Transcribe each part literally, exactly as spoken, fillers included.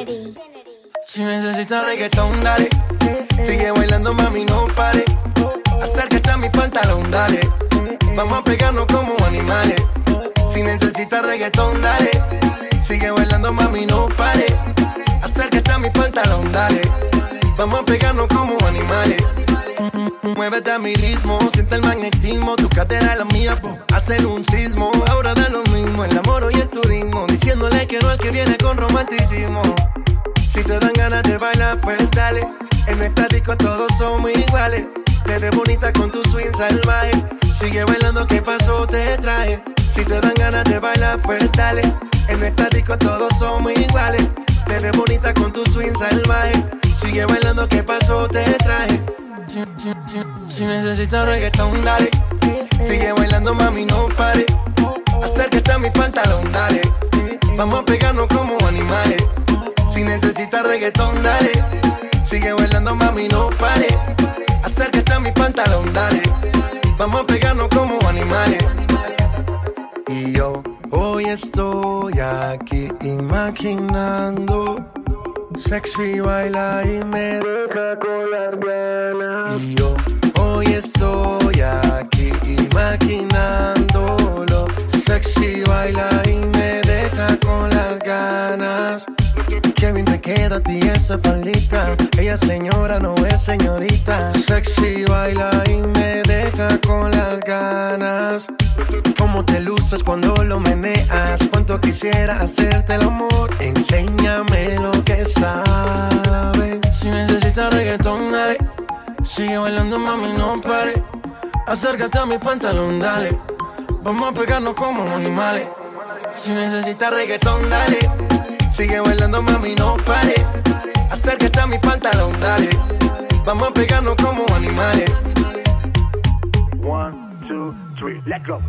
Si necesitas reggaetón, dale. Sigue bailando, mami, no pare. Acércate a mi pantalón, dale. Vamos a pegarnos como animales. Si necesitas reggaetón, dale. Sigue bailando, mami, no pare. Acércate a mi pantalón, dale. Vamos a pegarnos como animales. Muévete a mi ritmo, siente el magnetismo. Tu cadera es la mía, po, hacen un sismo. Ahora da lo mismo, el amor y el turismo. Diciéndole que no al que viene con romanticismo. Si te dan ganas de bailar, pues dale. En esta disco todos somos iguales. Te ves bonita con tu swing salvaje. Sigue bailando, ¿qué pasó? Te traje. Si te dan ganas de bailar, pues dale. En esta disco todos somos iguales. Te ves bonita con tu swing salvaje. Sigue bailando, ¿qué pasó? Te traje. Si, si, si, si necesitas reggaetón, dale. Sigue bailando, mami, no pare. Acércate a mi pantalón, dale. Vamos a pegarnos como animales. Si necesitas reggaetón, dale. Sigue bailando, mami, no pare. Acércate a mi pantalón, dale. Vamos a pegarnos como animales. Y yo hoy estoy aquí imaginando. Sexy baila y me deja con las ganas. Y yo hoy estoy aquí imaginándolo. Sexy baila y me deja con las ganas. Qué bien te queda a ti esa faldita. Ella señora, no es señorita. Sexy baila y me deja con las ganas. Cómo te luces cuando lo meneas. Cuánto quisiera hacerte el amor. Enséñame lo que sabes. Si necesitas reggaetón, dale. Sigue bailando, mami, no pare. Acércate a mi pantalón, dale. Vamos a pegarnos como animales. Si necesitas reggaetón, dale. Sigue bailando, mami, no pare. Acércate a mi pantalón, dale. Vamos a pegarnos como animales. One, two, three, let's go.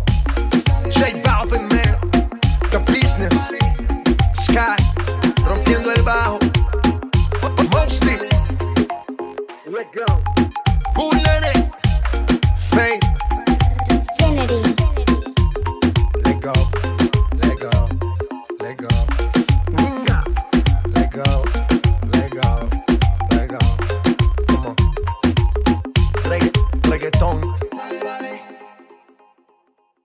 J Balvin, man. The Business. Sky. Rompiendo el bajo. Mostly. Let's go.